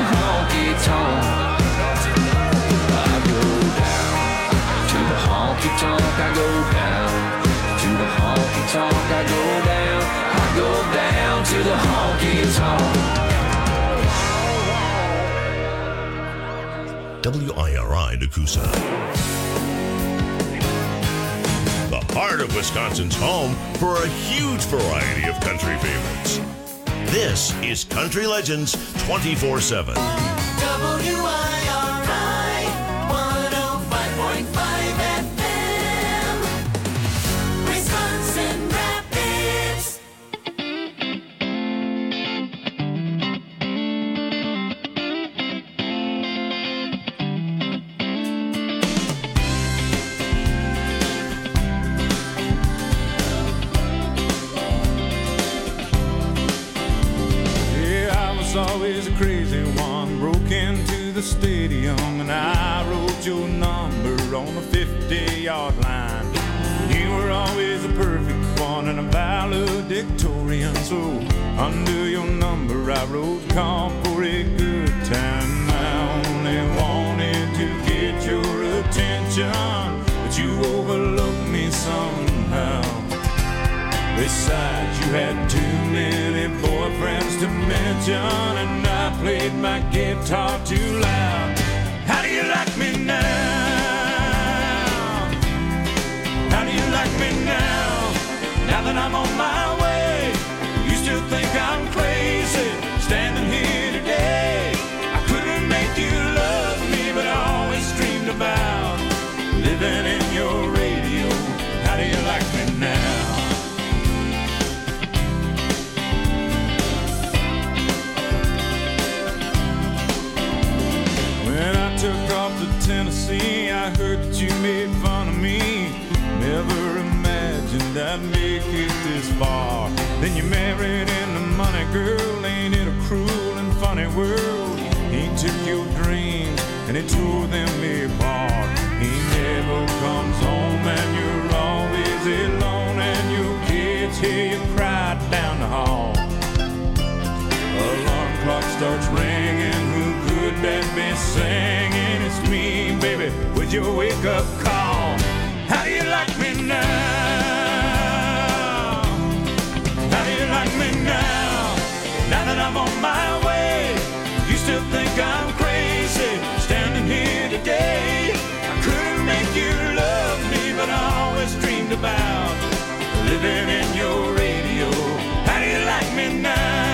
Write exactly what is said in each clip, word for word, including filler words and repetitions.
honky tonk. I go down to the honky tonk. I go down to the honky tonk. I go down. I go down to the honky tonk. W I R I Nakusa. The heart of Wisconsin's home for a huge variety of country favorites. This is Country Legends twenty-four seven. W I R I one oh five point five F M, Wisconsin Rapids. Always a crazy one, broke into the stadium and I wrote your number on the fifty-yard line. You were always a perfect one and a valedictorian, so under your number I wrote call for a good time. I only wanted to get your attention, but you overlooked me somehow. Besides, you had too many boyfriends to mention, and I played my guitar too loud. How do you like me now? How do you like me now? Now that I'm on my way, you still think I'm crazy, standing here today. I couldn't make you love me, but I always dreamed about living in your radio. How do you like me now? Took off to Tennessee, I heard that you made fun of me. Never imagined I'd make it this far. Then you married into money, girl. Ain't it a cruel and funny world? He took your dreams and he tore them apart. He never comes home and you're always alone, and your kids hear you cry down the hall. Alarm clock starts ringing, who could that be singing? It's me, baby, with your wake-up call. How do you like me now? How do you like me now? Now that I'm on my way, you still think I'm crazy, standing here today. I couldn't make you love me, but I always dreamed about living in your radio. How do you like me now?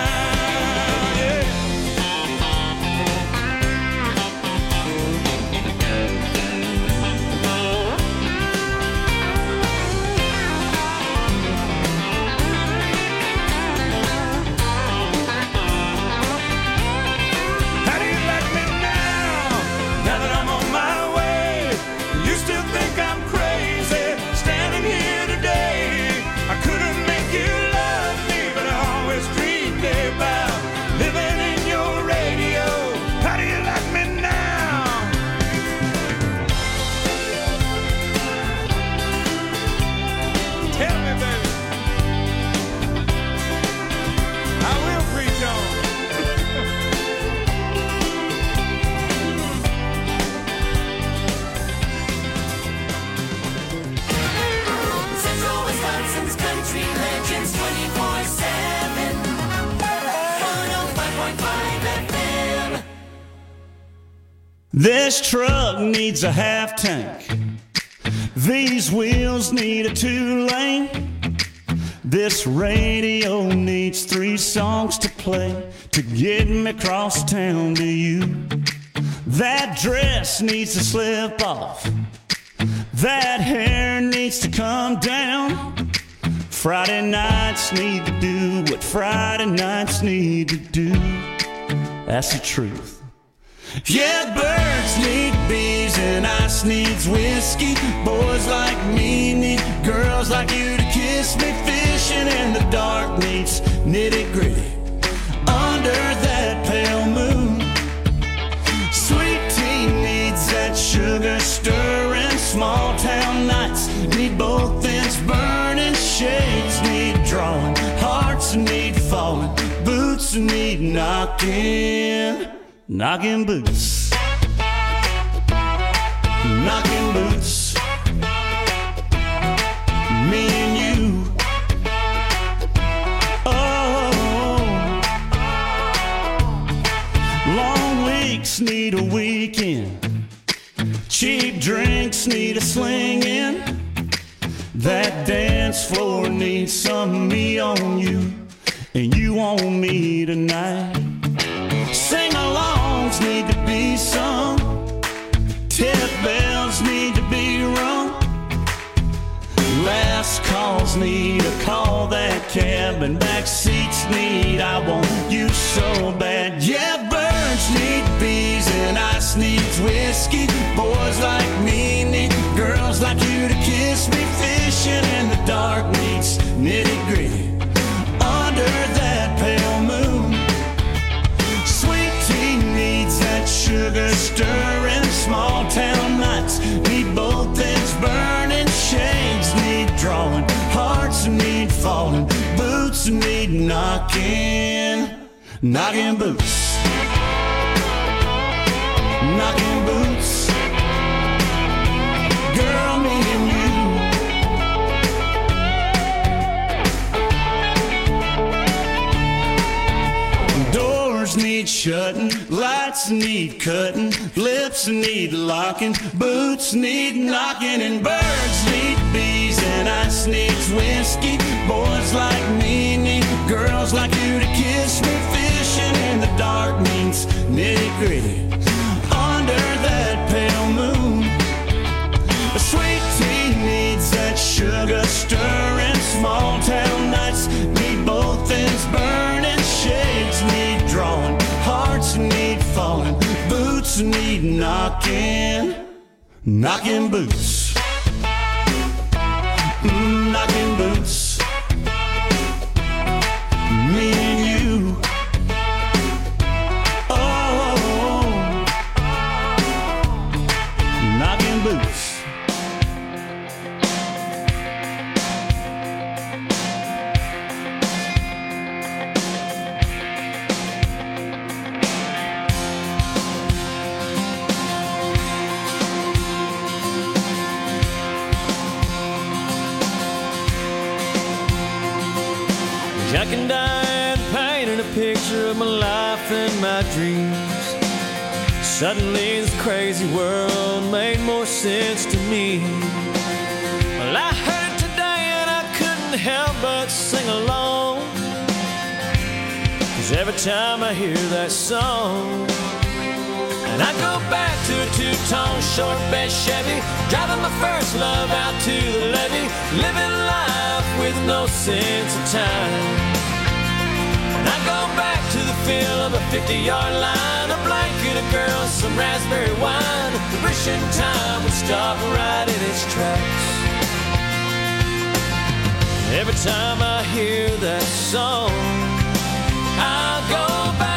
This truck needs a half tank. These wheels need a two-lane. This radio needs three songs to play to get me across town to you. That dress needs to slip off. That hair needs to come down. Friday nights need to do what Friday nights need to do. That's the truth. Yeah, birds need bees and ice needs whiskey. Boys like me need girls like you to kiss me. Fishing in the dark needs nitty gritty under that pale moon. Sweet tea needs that sugar stirring. Small town nights need both ends burning. Shades need drawing. Hearts need falling. Boots need knocking. knocking boots, knocking boots. Me and you. Oh, long weeks need a weekend. Cheap drinks need a slinging. That dance floor needs some me on you, and you on me tonight. Sing-alongs need to be sung. Tip bells need to be rung. Last calls need a call that cab, and back seats need I want you so bad. Yeah, birds need bees and ice needs whiskey. Boys like me need girls like you to kiss me. Fishing in the dark needs nitty gritty under that pale moon. Sweet tea needs that sugar stirring. Small town nights need both ends burning. Shades need drawing, hearts need falling, boots need knocking, knocking boots, knocking boots. Girl, me and you. Doors need shutting, lights need cutting, lips need locking, boots need knocking, and birds need bees and ice needs whiskey. Boys like me need girls like you to kiss me. Fishing in the dark means nitty gritty under that pale moon. A sweet tea needs that sugar stirring. Small town nights need both ends burning. Shades need drawing, hearts need falling, boots need knocking, knocking boots, mm, knocking boots. Me and you. Oh, knocking boots. Jack and Diane painted a picture of my life and my dreams. Suddenly this crazy world made more sense to me. Well, I heard it today and I couldn't help but sing along, 'cause every time I hear that song, and I go back to a two-tone short bed Chevy, driving my first love out to the levee, living life with no sense of time. And I go back to the feel of a fifty-yard line, a blanket, a girl, some raspberry wine, wishing time would stop right in its tracks. Every time I hear that song, I'll go back.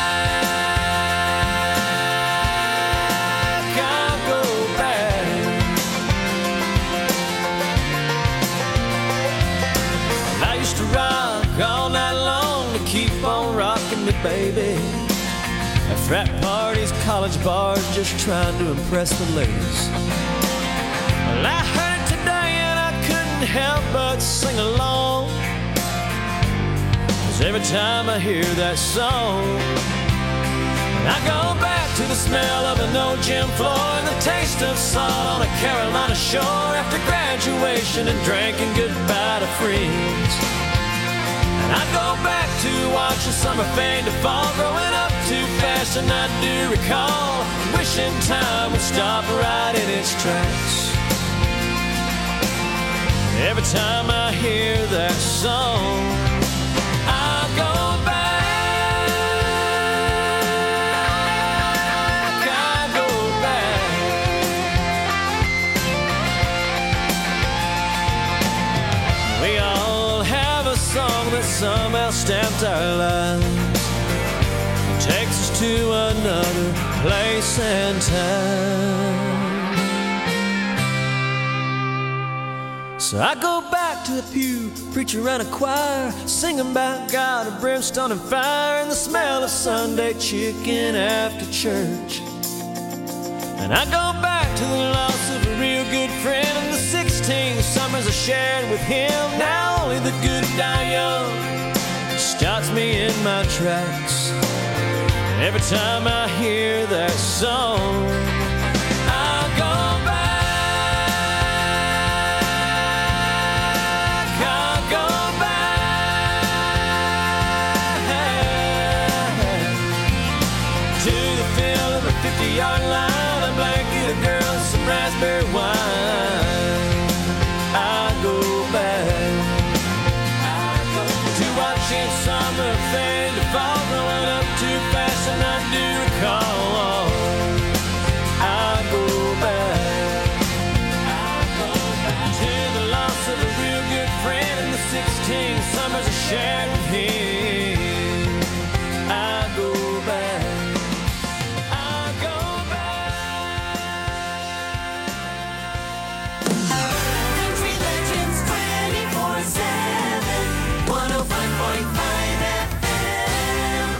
All night long to keep on rocking me, baby. At frat parties, college bars, just trying to impress the ladies. Well, I heard it today and I couldn't help but sing along, 'cause every time I hear that song, I go back to the smell of an old gym floor and the taste of salt on a Carolina shore after graduation and drinking goodbye to friends. I go back to watching summer fade to fall, growing up too fast, and I do recall wishing time would stop right in its tracks. Every time I hear that song, I go back, I go back. We all have a song that somehow stamped our lives, takes us to another place and time. So I go back to the pew, preacher and a choir, singing about God and brimstone and fire, and the smell of Sunday chicken after church. And I go back to the loss of a real good friend, and the sixteen summers I shared with him. Now only the good die young stops me in my tracks. And every time I hear that song, I go back, I go back to the field of a fifty-yard line, a blanket, a girl, and some raspberry wine. I go back to watching summer fade to fall, growing up too fast, and I do recall. I go back to the loss of a real good friend and the sixteen summers I shared with him. I go back. Country Legends twenty-four seven, one oh five point five F M.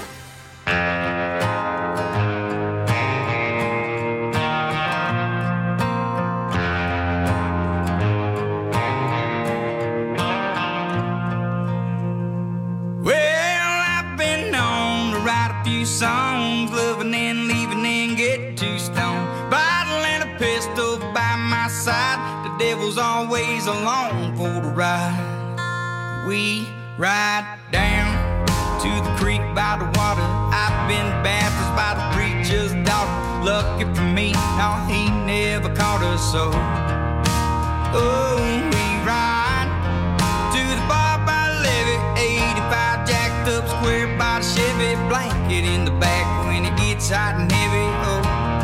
Well, I've been known to write a few songs, loving and leaving and get too stoned. Bottle and a pistol by my side, the devil's always along for the ride. We ride down to the creek by the water. I've been baptized by the preacher's daughter. Lucky for me, no, he never caught us so. Oh, we ride to the bar by the levee, eighty-five jacked up square by the Chevy, blanket in the back when it gets hot and heavy. Oh,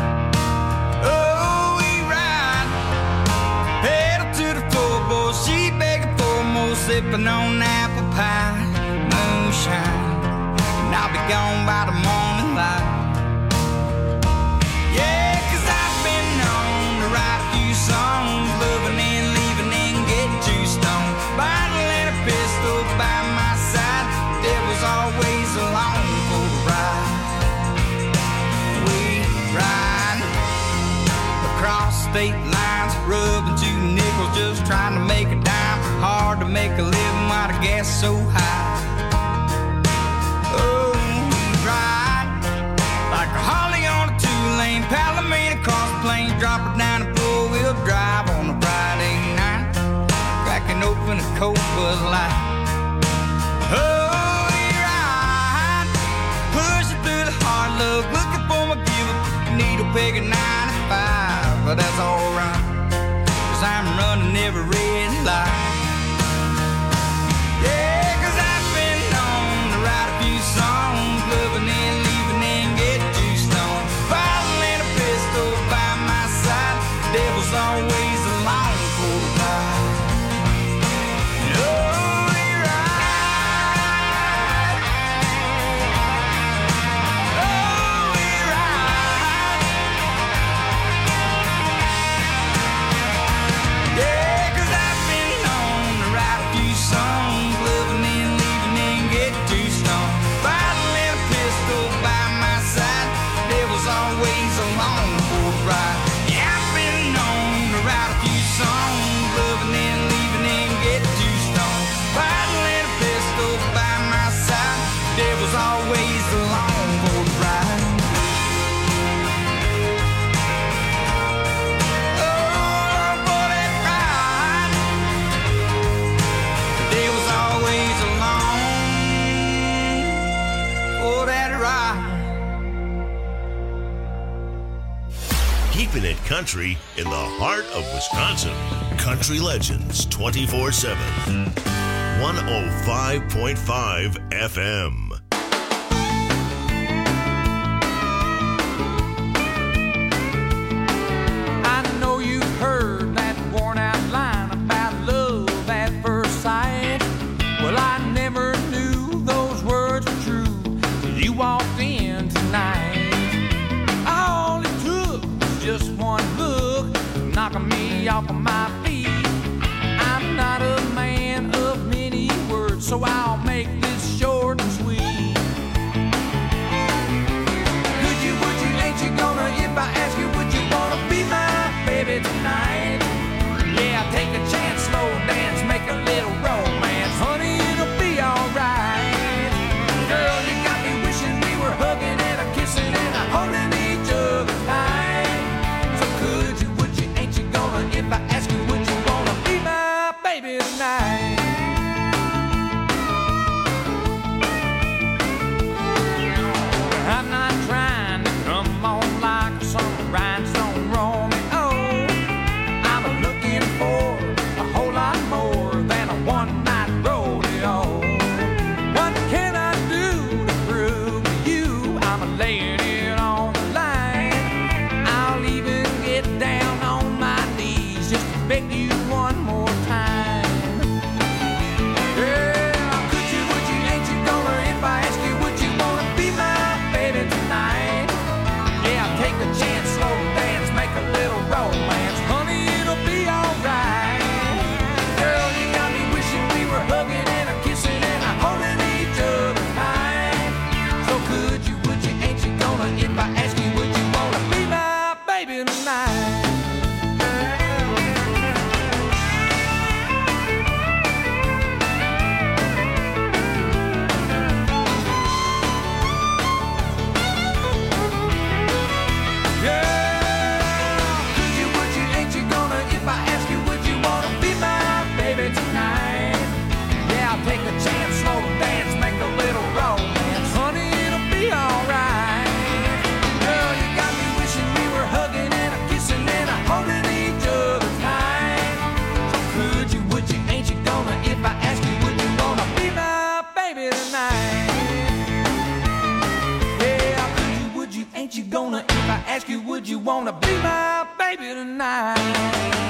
oh, we ride, pedal to the floorboard, she begging for more, sipping on apple pie, moonshine, and I'll be gone by the morning light. Yeah, 'cause I've been known to write a few songs, loving and leaving and get too stoned. Bottle and a pistol by my side, devil's always along for the ride. We ride across state lines, rubbing two nickels, just trying to make a dime. Hard to make a living while the gas is so high. Oh, we ride like a Holly on a two-lane Palomino across the plains, drop it down and four-wheel drive on a Friday night, cracking open a cold Bud Light. Oh, we ride, pushing through the hard luck, looking for my giver, needle peg at ninety-five, but that's alright, 'cause I'm running every red light. Yeah, 'cause I've been known to write a few songs, loving and leaving and get too stoned. Bottle and a pistol by my side, devil's always along for the ride. Oh, we ride. Oh, we ride. Yeah, 'cause I've been known to write a few songs, loving and leaving and get too stoned. Bottle and a pistol by my side, devil's always along for the ride. Yeah, I've been known to write a few songs, loving and leaving and get too stoned. Bottle and a pistol by my side, devil's always along for the ride. Oh, for that ride, the devil's always along for that ride. Keeping it country in the heart of Wisconsin. Country Legends twenty-four seven. one oh five point five F M. I know you've heard that worn out line about love at first sight. Well, I never knew those words were true till you walked in tonight. All it took was just one look, knocking me off of my feet. I'm not a man gonna be my baby tonight.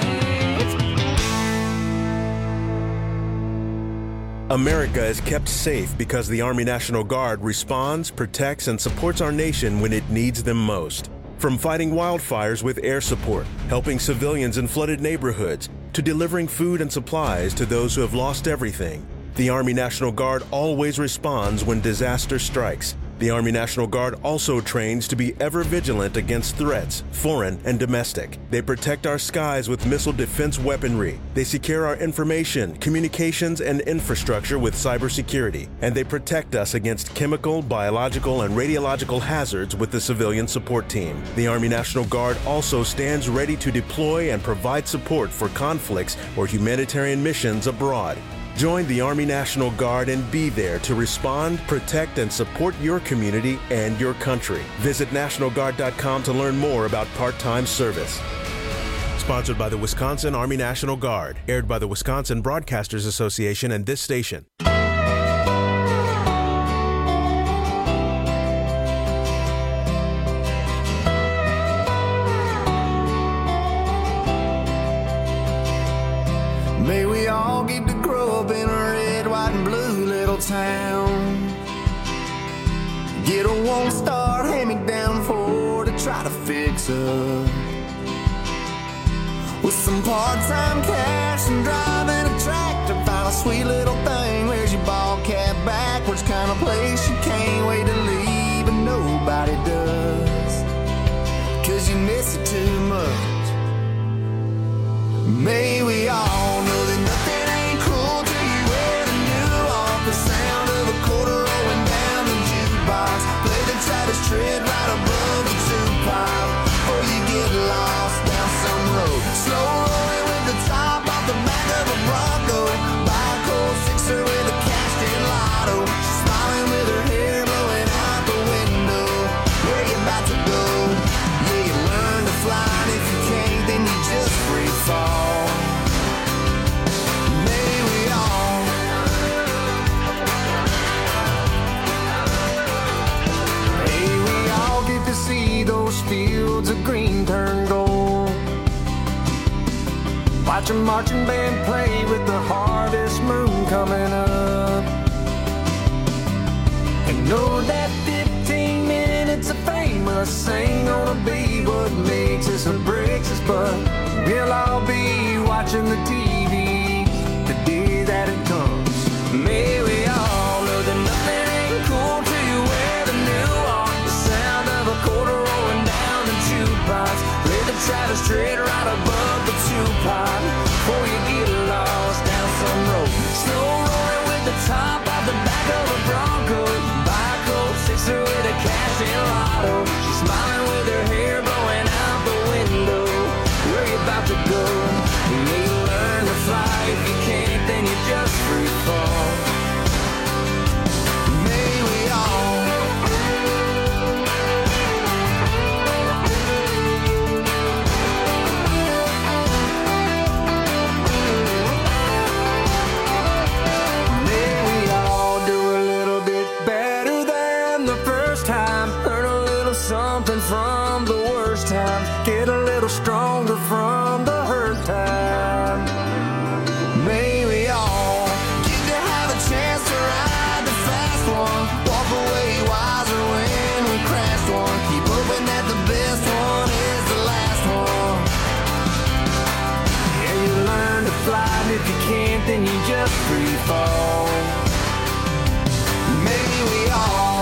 America is kept safe because the Army National Guard responds, protects, and supports our nation when it needs them most. From fighting wildfires with air support, helping civilians in flooded neighborhoods, to delivering food and supplies to those who have lost everything, the Army National Guard always responds when disaster strikes. The Army National Guard also trains to be ever vigilant against threats, foreign and domestic. They protect our skies with missile defense weaponry. They secure our information, communications, and infrastructure with cybersecurity. And they protect us against chemical, biological, and radiological hazards with the civilian support team. The Army National Guard also stands ready to deploy and provide support for conflicts or humanitarian missions abroad. Join the Army National Guard and be there to respond, protect, and support your community and your country. Visit National Guard dot com to learn more about part-time service. Sponsored by the Wisconsin Army National Guard. Aired by the Wisconsin Broadcasters Association and this station. May we all get to grow up in a red, white, and blue little town. Get a one-star hand-me-down Ford to try to fix up. With some part-time cash and driving a tractor, find a sweet little thing. Where's your ball cap backwards? Kind of place you can't wait to leave, and nobody does. Cause you miss it too much. May we all know that nothing ain't cool till you wear the new off. The sound of a quarter rolling down the jukebox. Play the tightest tread right above the two-pipe. Or you get lost down some road. Slow rolling with the top off the back of a Bronco. Buy a cold sixer with a cashed-in lotto. She's smiling with her hair blowing out the window. Where you about to go? Yeah, you learn to fly, and if you can't, then you just free fall. See those fields of green turn gold. Watch a marching band play with the harvest moon coming up. And know that fifteen minutes of fame us ain't gonna be what makes us or breaks us, but we'll all be watching the T V the day that it comes. May we all know that nothing ain't cool till you wear the new on. Quarter rolling down the jukebox. Play the Travis straight right above the two-pipe. Before you get lost down some road. Slow rolling with the top off the back of a Bronco. Buy a cold sixer with a cash-in lotto. She's smiling with her hair blowing out the window. Where you about to go? You may learn to fly. If you can't, then you just free fall. May we all something from the worst times. Get a little stronger from the hurt times. May we all get to have a chance to ride the fast one. Walk away wiser when we crashed one. Keep hoping that the best one is the last one. Yeah, you learn to fly, and if you can't, then you just free fall. Maybe we all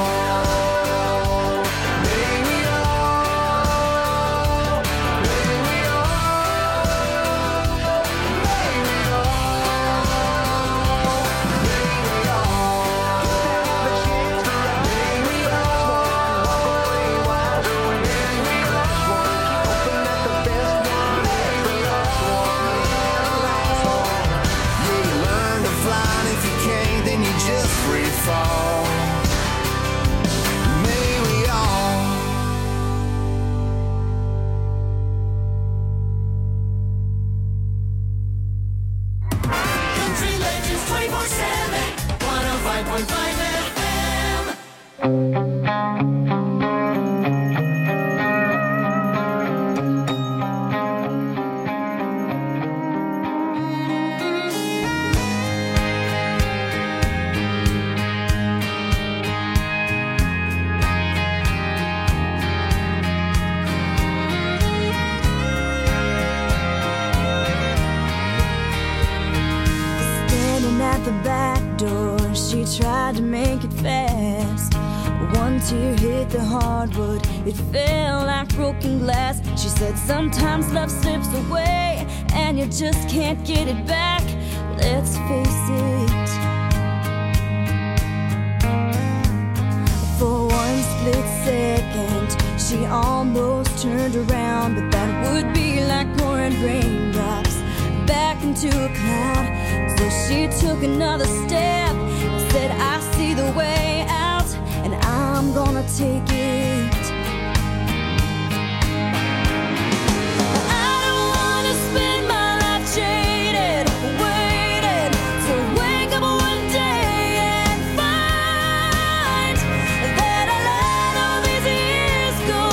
fall. May we all Country Legends twenty-four seven, one oh five point five F M. door, she tried to make it fast. One tear hit the hardwood, it fell like broken glass. She said sometimes love slips away and you just can't get it back. Let's face it. For one split second, she almost turned around, but that would be like pouring raindrops back into a cloud. So she took another step and said, I see the way out, and I'm gonna take it. I don't wanna spend my life jaded, waiting to wake up one day and find that I let all these years go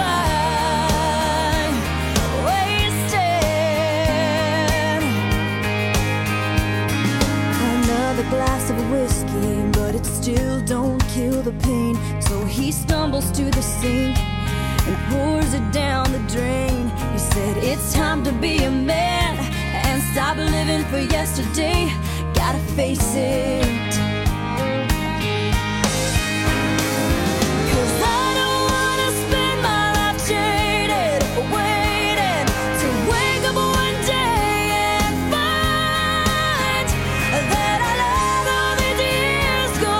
by wasted. Another glass of whiskey, but it still don't kill the pain. So he stumbles to the sink and pours it down the drain. He said, it's time to be a man and stop living for yesterday. Gotta face it. 'Cause I don't wanna spend my life jaded, waiting to wake up one day and find that I let all these years go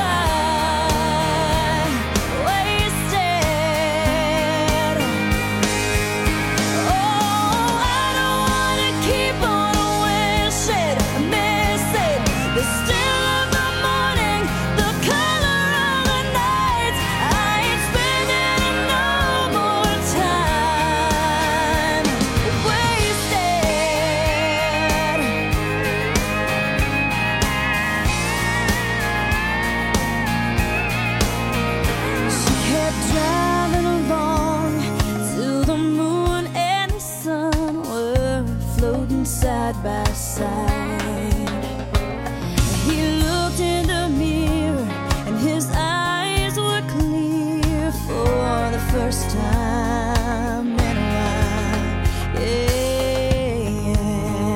by wasted. Oh, I don't wanna keep on wishing, missing the still of the morning, the color of the night. I ain't spending no more time wasted. She kept driving along till the moon and the sun were floating side by side. He looked in the mirror and his eyes were clear for the first time in a while. Yeah.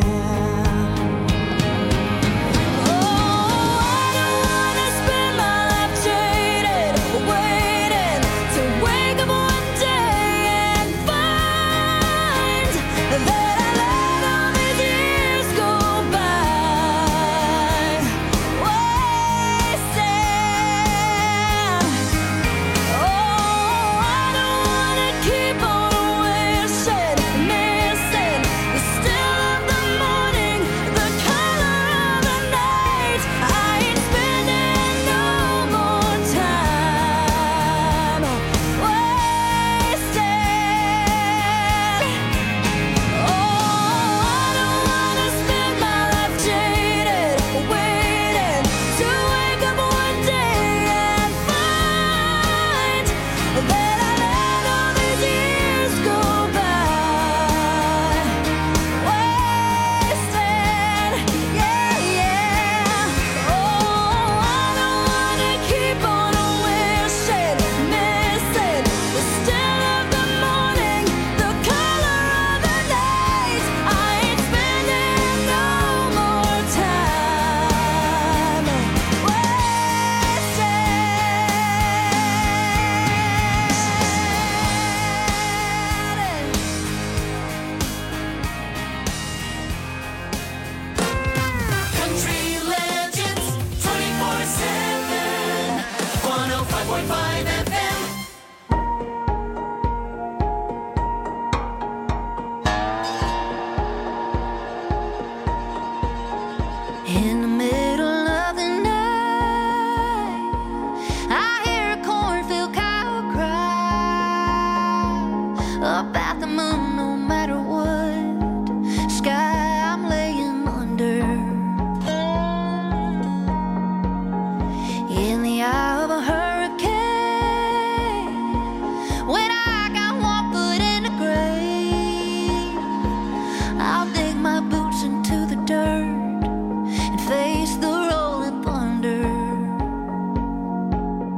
Oh, I don't wanna spend my life jaded, waiting to wake up one day and find that I let all these years go by wasted. Oh, I don't wanna keep on wishing, missing the still of the morning, the color of the night. I ain't spending no more time wasted. Oh, I don't wanna spend my life jaded, waiting to wake up one day and find that I let all these years go by wasted. Yeah, yeah. Oh, I don't wanna keep on wishing, missing the still of the morning, the color of the night. I ain't spending no more time wasted. Country Legends twenty-four seven, one oh five point five F M. In the middle of the night, I hear a cornfield cow cry about the moon. No matter what sky I'm laying under, in the eye of a hurricane, when I got one foot in the grave, I'll dig my boots into the dirt and face the rolling thunder.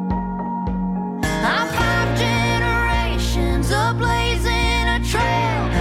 I'm five generations of blazing a trail.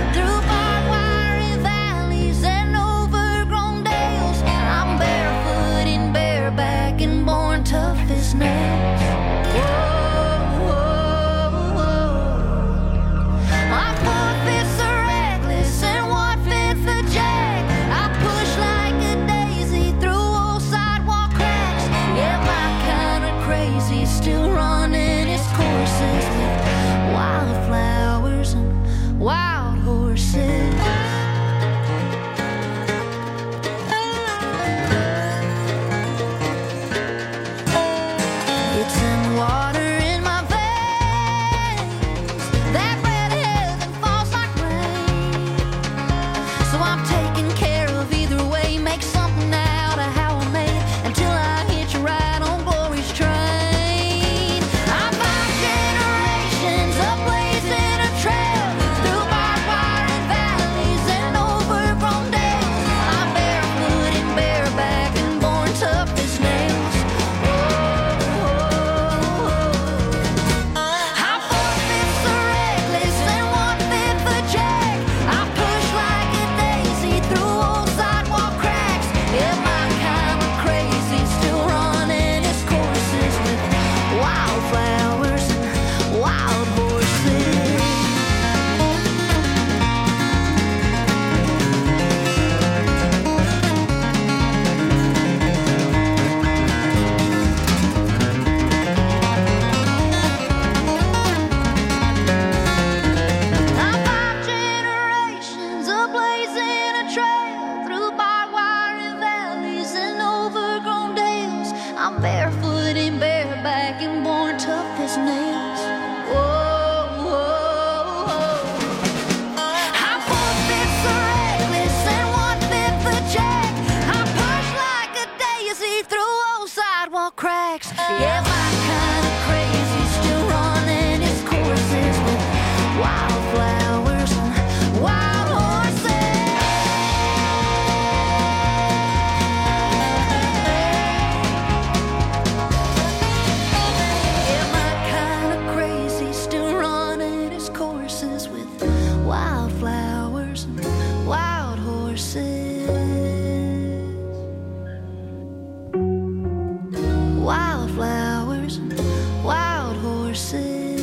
wildflowers and wild horses. Wildflowers and wild horses.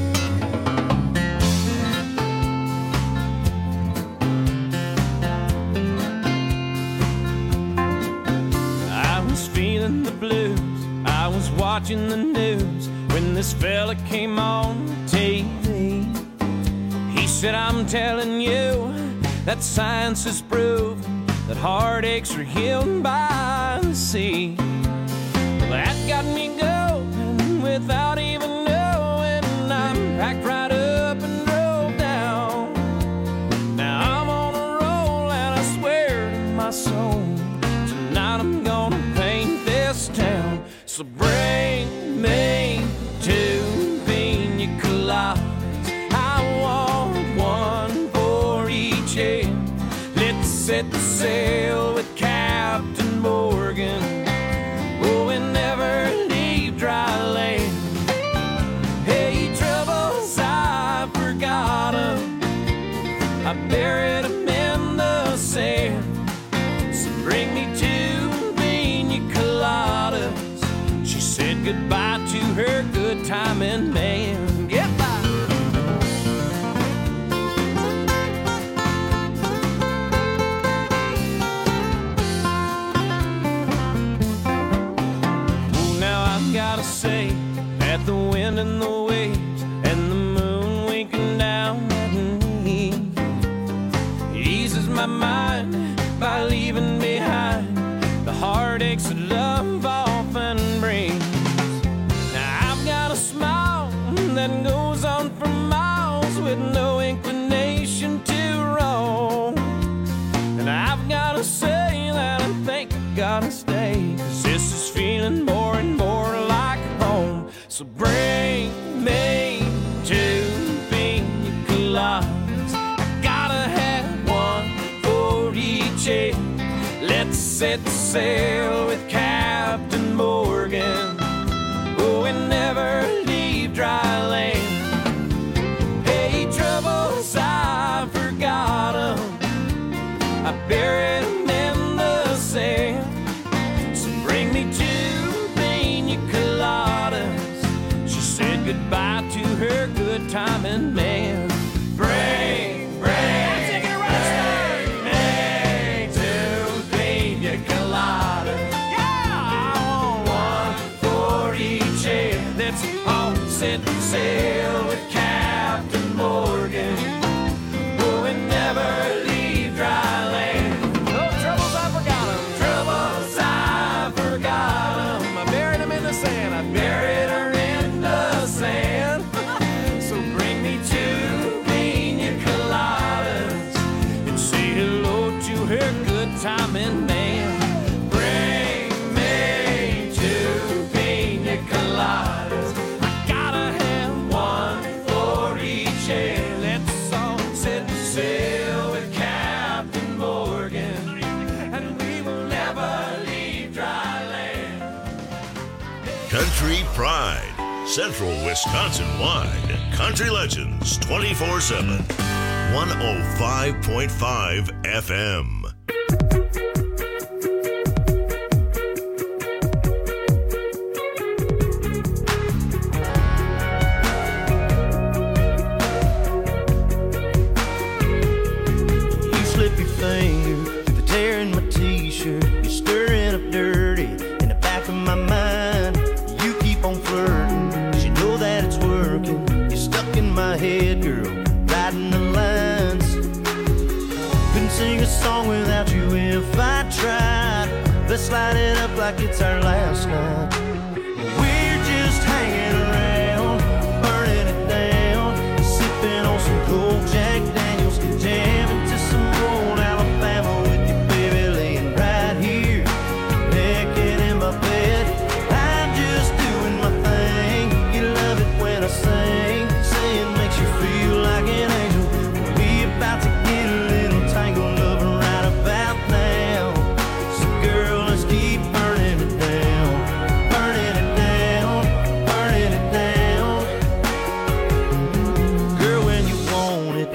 I was feeling the blues, I was watching the news when this fella came on T V. He said, I'm telling you that science has proven that heartaches are healed by the sea. Well, that got me going without even knowing. I'm packed right up and drove down. Now I'm on a roll and I swear to my soul, tonight I'm gonna paint this town. So bring me two pina coladas. I want one for each head. Let's set the sail with Captain Morgan. Oh, and never leave dry land. Hey, troubles, I forgot 'em. I buried 'em in the sand. So bring me two pina coladas. She said goodbye to her good timing man. Goodbye. Gotta say that the wind and the waves and the moon winking down at me eases my mind by leaving behind the heartaches that love often brings. Now I've got a smile that goes on for miles with no inclination to roam. And I've gotta say that I think I gotta stay, 'cause this is feeling more and more like home. So bring me two pina coladas. I gotta have one for each head. Let's set the sail with Captain Morgan. Oh, and never leave dry land. Hey, troubles, I forgot 'em. I buried 'em in the sand. So bring me two pina coladas. She said goodbye to her good timing man. Bring, bring, take it right, bring me two pina coladas. Yeah, I want one for each head. Let's all set sail with Captain Morgan. Oh, and never leave dry land. No troubles, I forgot 'em. Troubles, I forgot 'em. I buried 'em in the sand. I buried her in the sand. So bring me two pina coladas and say hello to her good timing man. Bring me two pina coladas. I gotta have one for each head. Let's all set sail with Captain Morgan, and we will never leave dry land. Country Pride, Central Wisconsin wide. Country Legends twenty-four seven. one oh five point five F M. You slip your finger through the tear in my t-shirt. You're stirring up dirty in the back of my mind. You keep on flirting, 'cause you know that it's working. You're stuck in my head, girl, writing the lines. Couldn't sing a song without you if I tried. Let's light it up like it's our last night. We're just hanging around, burning it down, sipping on some cold Jack Daniels, jamming to some old Alabama with your baby laying right here, naked in my bed. I'm just doing my thing. You love it when I sing, saying makes you feel like an angel. We about to get a little tangled up right about now. So girl, let's keep burning it down, burning it down, burning it down. Girl, when you want it,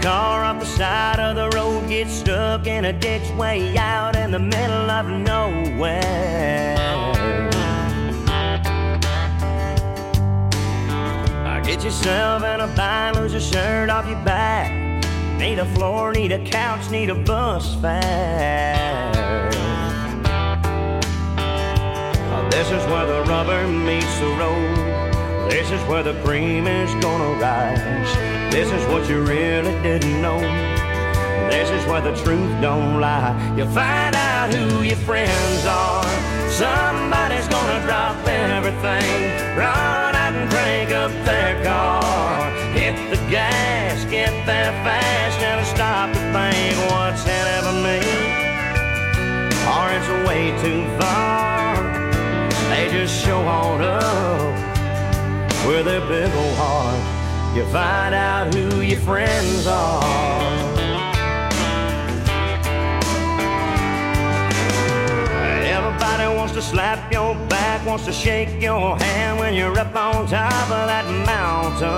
car off the side of the road, get stuck in a ditch way out in the middle of nowhere. Get yourself in a bind, lose your shirt off your back. Need a floor, need a couch, need a bus fare. This is where the rubber meets the road. This is where the cream is gonna rise. This is what you really didn't know. This is where the truth don't lie. You find out who your friends are. Somebody's gonna drop everything, run out and crank up their car. Hit the gas, get there fast, never stop to think what's in it for me, or it's way too far. They just show on up with their big old heart. You find out who your friends are. Everybody wants to slap your back, wants to shake your hand when you're up on top of that mountain.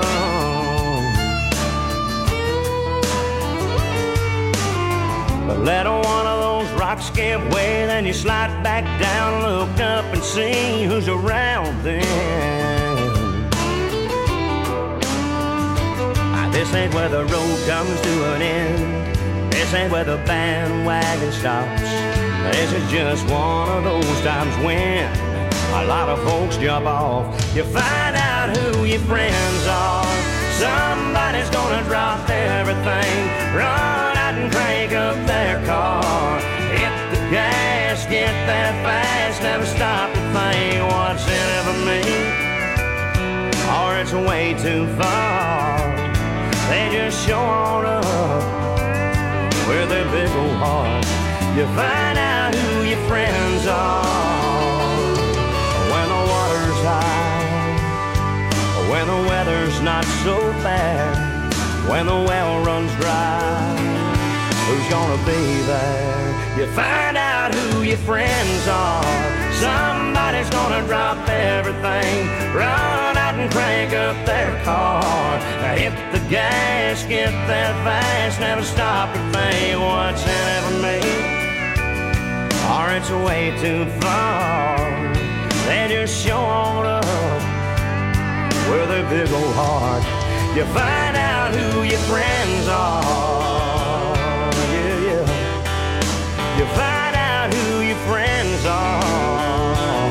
But let one of those rocks give way, then you slide back down, look up and see who's around then. This ain't where the road comes to an end. This ain't where the bandwagon stops. This is just one of those times when a lot of folks jump off. You find out who your friends are. Somebody's gonna drop everything, run out and crank up their car. Hit the gas, get there fast, never stop to think what's in it for me, or it's way too far. They just show on up with their big old heart. You find out who your friends are when the water's high, when the weather's not so bad, when the well runs dry. Who's gonna be there? You find out who your friends are. Somebody's gonna drop everything, run out and crank up their car. Hit the gas, get there fast, never stop to think what's in it for me, or it's way too far. They just show on up with their big old heart. You find out who your friends are. Yeah, yeah. You find out who your friends are.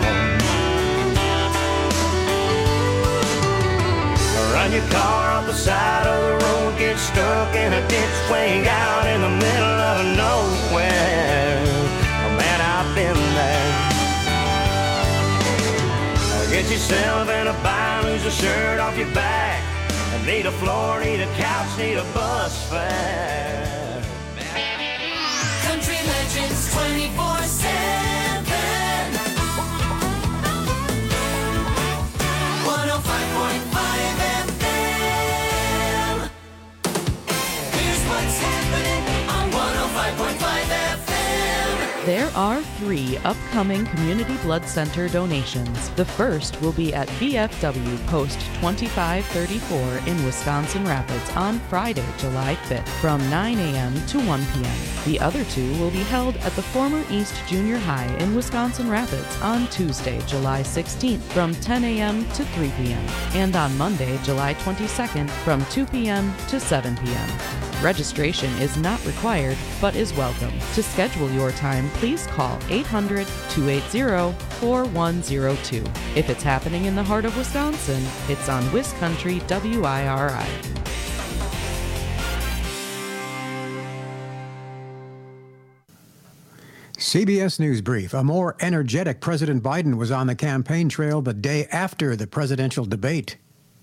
Run your car off the side of the road, get stuck in a ditch way out in the middle of nowhere. Man, I've been there. Get yourself in a bind, lose a shirt off your back. Need a floor, need a couch, need a bus fare. Country Legends twenty-four seven. one oh five point five F M. Here's what's happening on one oh five point five F M. There are three upcoming Community Blood Center donations. The first will be at V F W Post twenty-five thirty-four in Wisconsin Rapids on Friday, July fifth, from nine a.m. to one p.m. The other two will be held at the former East Junior High in Wisconsin Rapids on Tuesday, July sixteenth, from ten a.m. to three p.m. and on Monday, July twenty-second, from two p.m. to seven p.m. Registration is not required, but is welcome. To schedule your time, please call eight hundred, two eight zero, four one zero two. If it's happening in the heart of Wisconsin, it's on WisCountry W I R I. C B S News Brief. A more energetic President Biden was on the campaign trail the day after the presidential debate.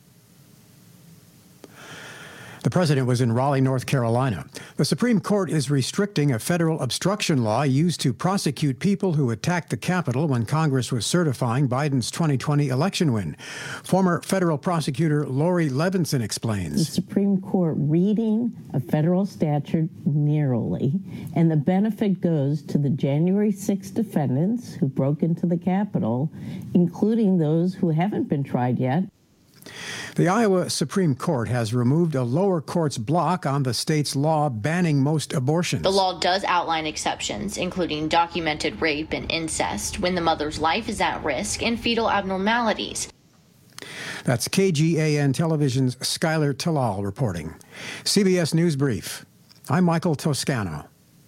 The president was in Raleigh, North Carolina. The Supreme Court is restricting a federal obstruction law used to prosecute people who attacked the Capitol when Congress was certifying Biden's twenty twenty election win. Former federal prosecutor Lori Levinson explains. The Supreme Court reading a federal statute narrowly, and the benefit goes to the January sixth defendants who broke into the Capitol, including those who haven't been tried yet. The Iowa Supreme Court has removed a lower court's block on the state's law banning most abortions. The law does outline exceptions, including documented rape and incest, when the mother's life is at risk, and fetal abnormalities. That's K G A N Television's Skylar Talal reporting. C B S News Brief. I'm Michael Toscano.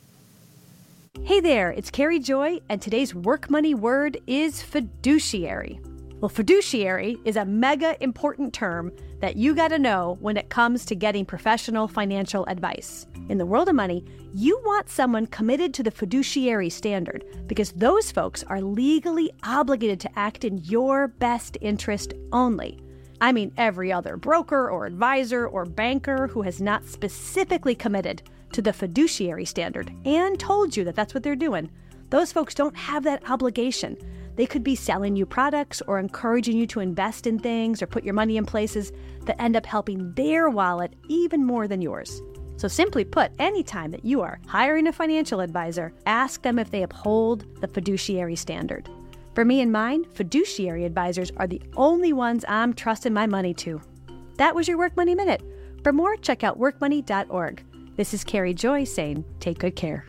Hey there, it's Carrie Joy, and today's work money word is fiduciary. Well, fiduciary is a mega important term that you got to know when it comes to getting professional financial advice. In the world of money, you want someone committed to the fiduciary standard because those folks are legally obligated to act in your best interest only. I mean, every other broker or advisor or banker who has not specifically committed to the fiduciary standard and told you that that's what they're doing, those folks don't have that obligation. They could be selling you products or encouraging you to invest in things or put your money in places that end up helping their wallet even more than yours. So simply put, anytime that you are hiring a financial advisor, ask them if they uphold the fiduciary standard. For me and mine, fiduciary advisors are the only ones I'm trusting my money to. That was your Work Money Minute. For more, check out work money dot org. This is Carrie Joy saying, take good care.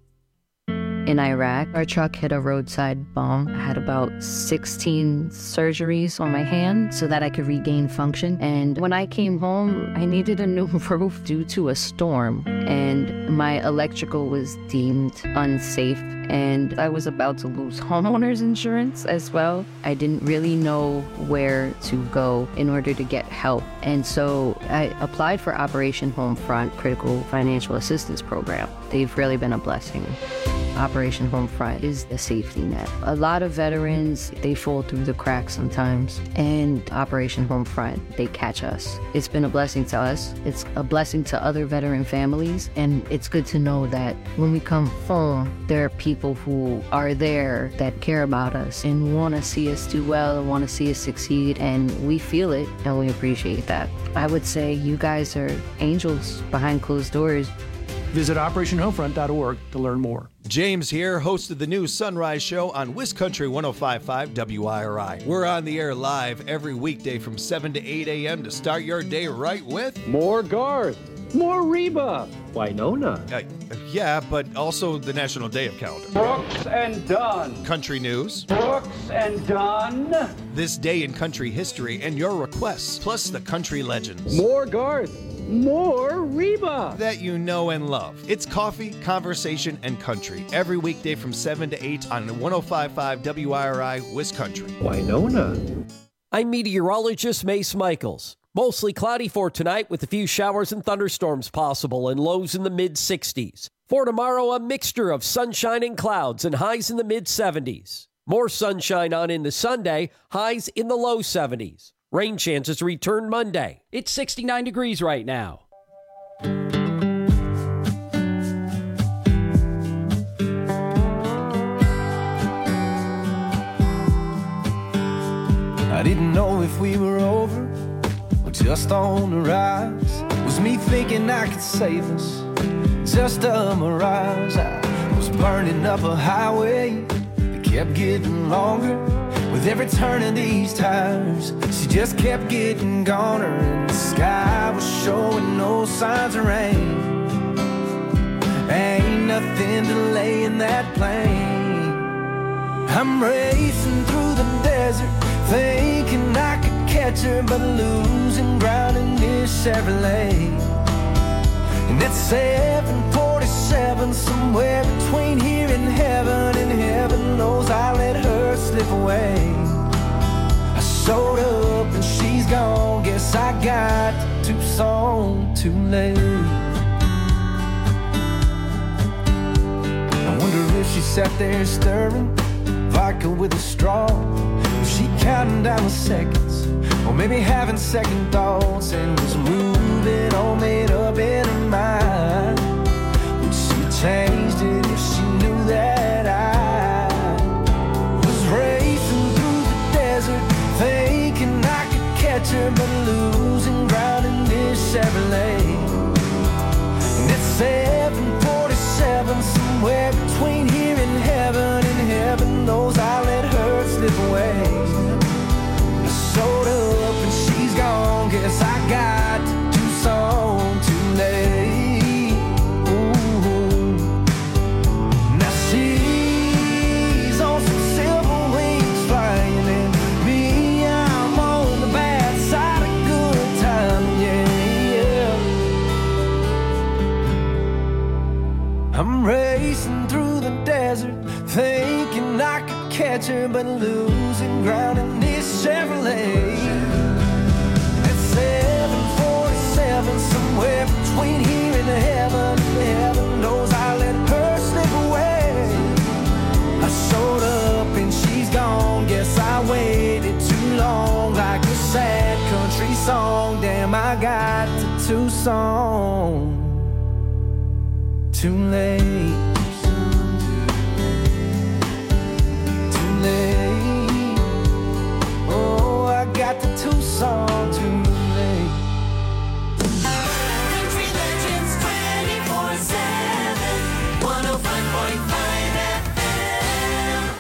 In Iraq, our truck hit a roadside bomb. I had about sixteen surgeries on my hand so that I could regain function. And when I came home, I needed a new roof due to a storm. And my electrical was deemed unsafe. And I was about to lose homeowners insurance as well. I didn't really know where to go in order to get help. And so I applied for Operation Homefront Critical Financial Assistance Program. They've really been a blessing. Operation Homefront is a safety net. A lot of veterans, they fall through the cracks sometimes, and Operation Homefront, they catch us. It's been a blessing to us. It's a blessing to other veteran families, and it's good to know that when we come home, there are people who are there that care about us and want to see us do well and want to see us succeed, and we feel it, and we appreciate that. I would say you guys are angels behind closed doors. Visit operation homefront dot org to learn more. James here, host of the new Sunrise Show on WisCountry one oh five point five W I R I. We're on the air live every weekday from seven to eight a.m. to start your day right with... More Garth, more Reba, Winona. Uh, yeah, but also the National Day of Calendar. Brooks and Dunn. Country News. Brooks and Dunn. This day in country history and your requests, plus the country legends. More Garth. More Reba that you know and love. It's coffee, conversation, and country every weekday from seven to eight on one oh five point five W I R I WisCountry. Winona. I'm meteorologist Mace Michaels. Mostly cloudy for tonight with a few showers and thunderstorms possible and lows in the mid sixties. For tomorrow, a mixture of sunshine and clouds and highs in the mid seventies. More sunshine on into Sunday, highs in the low seventies. Rain chances return Monday. It's sixty-nine degrees right now. I didn't know if we were over or just on the rise. Was me thinking I could save us, just a mirage. I was burning up a highway that kept getting longer. With every turn of these tires, she just kept getting goner, and the sky was showing no signs of rain. Ain't nothing delaying that plane. I'm racing through the desert, thinking I could catch her, but losing ground in this Chevrolet. And at seven forty-seven, somewhere between here and heaven, and heaven knows I let her slip away. I showed up and she's gone, guess I got to Tucson too late. I wonder if she sat there stirring vodka with a straw. Was she counting down the seconds, or maybe having second thoughts, and was moving all made up in her mind? Would she have changed it if she knew that I was racing through the desert, thinking I could catch her, but losing ground in this Chevrolet? And it's seven forty-seven, somewhere between here and heaven, and heaven knows I let her slip away. I showed up and she's gone, adventure, but losing ground in this Chevrolet. At seven forty-seven, somewhere between here and heaven, heaven knows I let her slip away. I showed up and she's gone. Guess I waited too long, like a sad country song. Damn, I got to Tucson too late. Too late. Oh, I got to Tucson too late. Country Legends twenty-four seven, one oh five point five F M.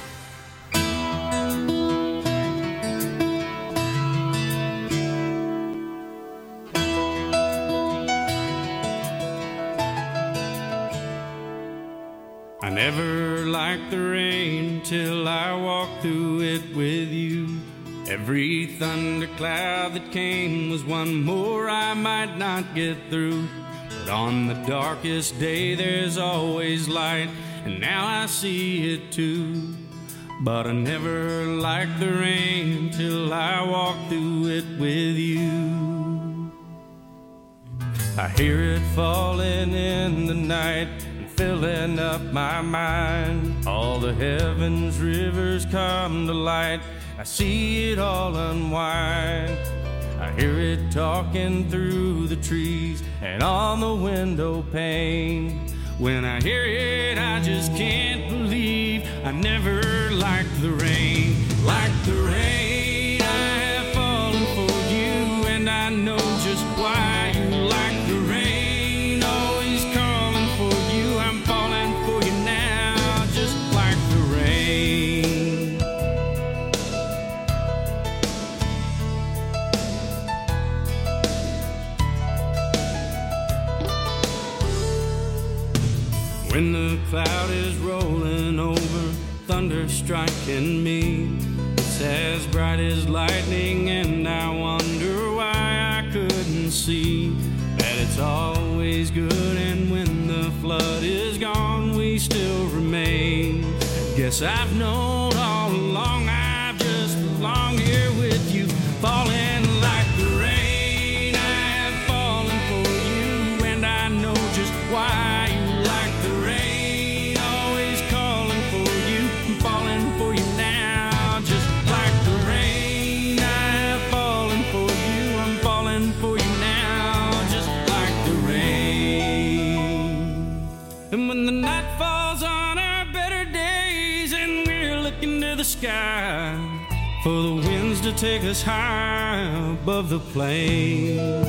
I never liked the rain till I walked through it with you. Every thundercloud that came was one more I might not get through. But on the darkest day there's always light, and now I see it too. But I never liked the rain till I walked through it with you. I hear it falling in the night, filling up my mind. All the heavens rivers come to light. I see it all unwind. I hear it talking through the trees and on the window pane. When I hear it, I just can't believe I never liked the rain. Like the rain, I have fallen for you, and I know just why you like the rain. Always calling for you, I'm falling for you now, just like the rain. When the cloud is rolling over, thunder striking me, it's as bright as lightning, and I wonder why I couldn't see that it's always good, and when the flood is gone, we still remain. Guess I've known all along I just belong here with you, falling like the rain. I have fallen for you, and I know just why you like the rain. Always calling for you, I'm falling for you now, just like the rain. I have fallen for you, I'm falling for you now, just like the rain. And when the night falls on our better days and we're looking to the sky for the winds to take us high above the plains,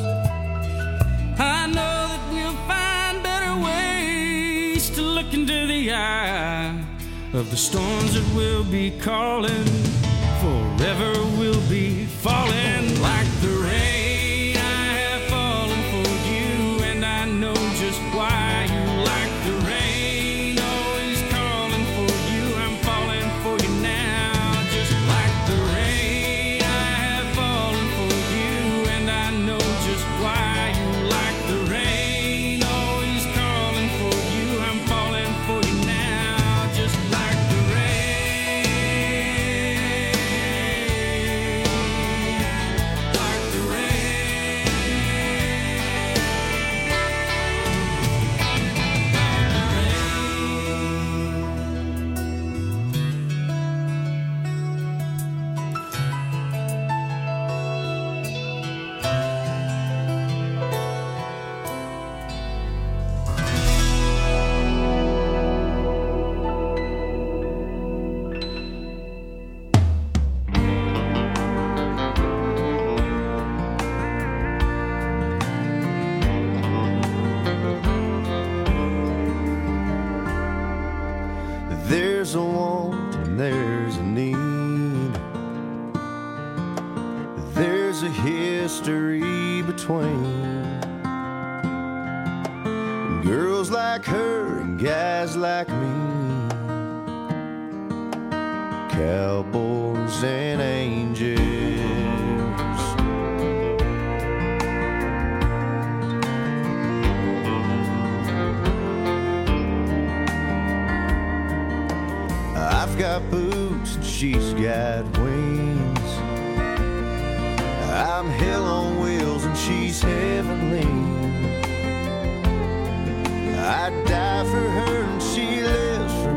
I know that we'll find better ways to look into the eye of the storms that will be calling. Forever we'll be falling like the rain. I have fallen for you, and I know just why you like the rain. Always calling for you, I'm falling for you now, just like the rain. I have fallen for you, and I know just why you like the rain. Always calling for you, I'm falling for you now, just like the rain. Like the There's a want and there's a need. There's a history between girls like her and guys like me, cowboys and angels. I've got boots floats and she's got wings. I'm hell on wheels and she's heavenly. I'd die for her and she lives for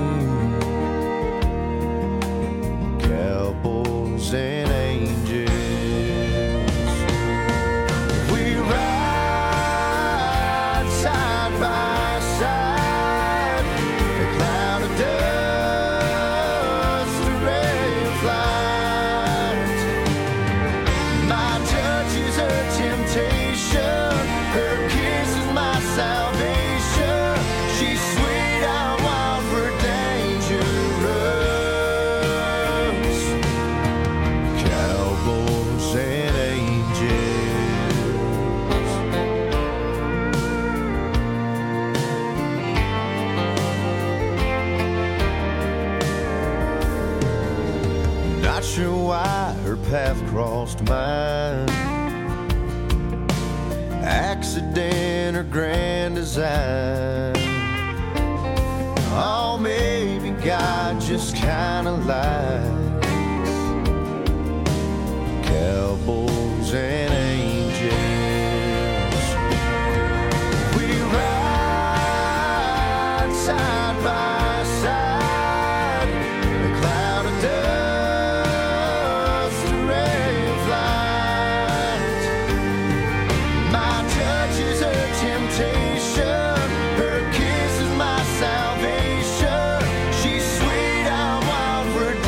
me. Cowboys and angels, we ride side by side. A cloud of dust, a ray of light. My touch is her temptation, her kiss is my salvation. She's sweet, I'm wild, we're dangerous. Cowboys and angels. Not sure why her path crossed mine. Accident or grand design. Oh, maybe God just kinda lied. Cowboys and angels, we ride side by side. A cloud of dust, a ray of light. My touch is her temptation, her kiss is my salvation. She's sweet, I'm wild, we're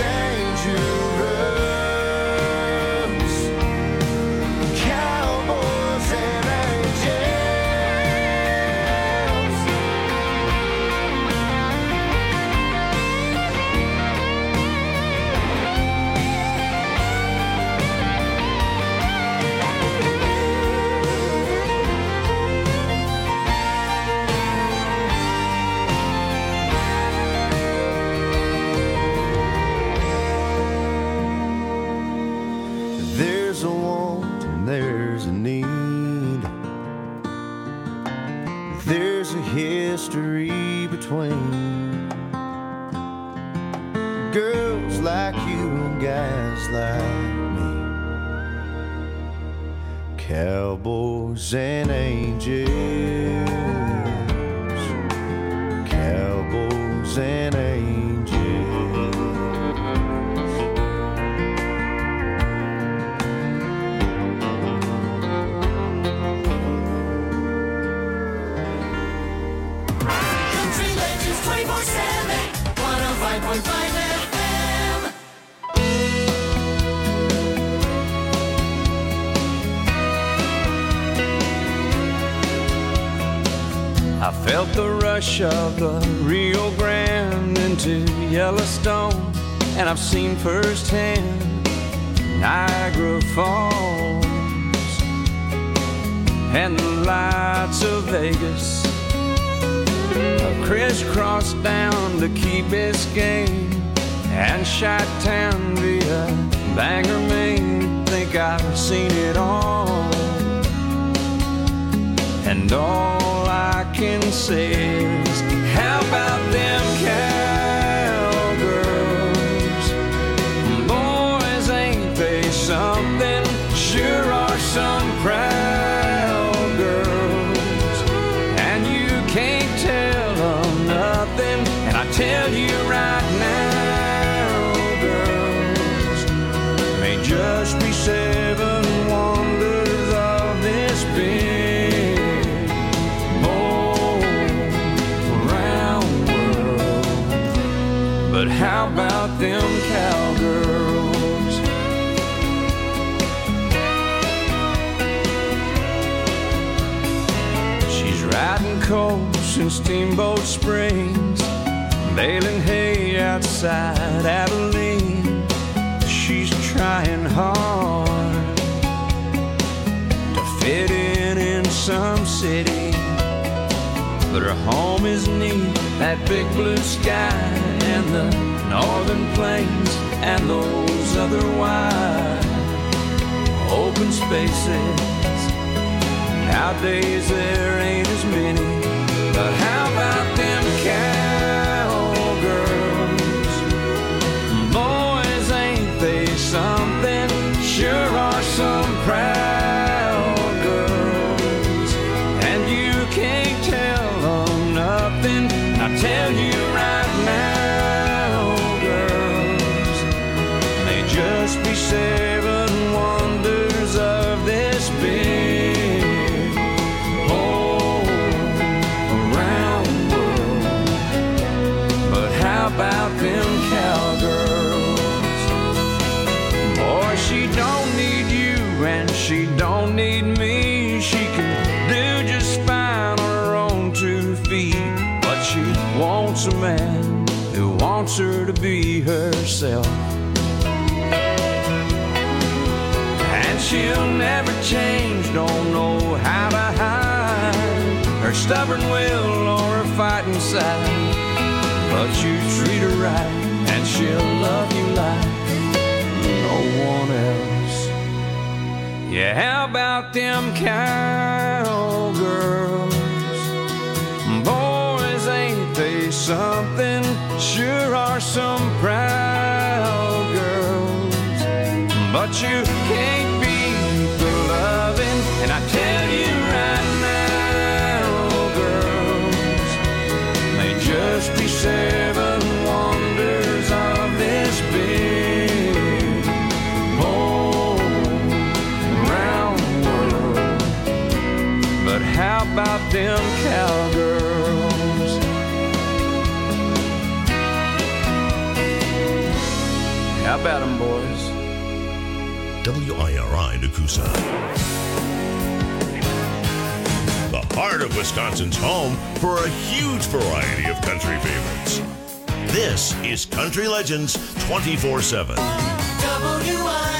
dangerous. Cowboys and angels. There's a want and there's a need. There's a history between girls like you and guys like me. Cowboys and angels. Cowboys and angels. Country Legends twenty-four seven, one oh five point five F M. I felt the rush of the Rio Grande into Yellowstone, and I've seen firsthand Niagara Falls and the lights of Vegas. I crisscrossed down to Key Biscayne and Chi-Town via Bangor, Maine. Think I've seen it all, and all I can say is, how about them cowgirls? Boys, ain't they something? Sure are some proud girls, and you can't tell them nothing. And I tell you right now, girls, may just be seven wonders of this big round world. But how about them cowgirls? She's riding coast in Steamboat Springs, baling hay outside Abilene. She's trying hard to fit in in some city, but her home is neath that big blue sky and the northern plains and those other wide open spaces. Nowadays there ain't as many, but how about them cowgirls? are some proud girls, and you can't tell them nothing. I tell you right now, girls, they just be seven wonders of this big whole around world. But how about them cowgirls? Boy, she don't need you and she don't need me. She can do just fine on her own two feet. But she wants a man who wants her to be herself. And she'll never change, don't know how to hide her stubborn will or her fighting side. But you treat her right and she'll love you like no one else. Yeah, how about them cowgirls? Boys, ain't they something? Sure are some proud girls. But you can't beat the loving. And I tell you right now, girls, they just be seven wonders of this big whole round world. But how about them cowgirls? How about them, boys? W I R I Nakusa. The heart of Wisconsin's home for a huge variety of country favorites. This is Country Legends twenty-four seven. W I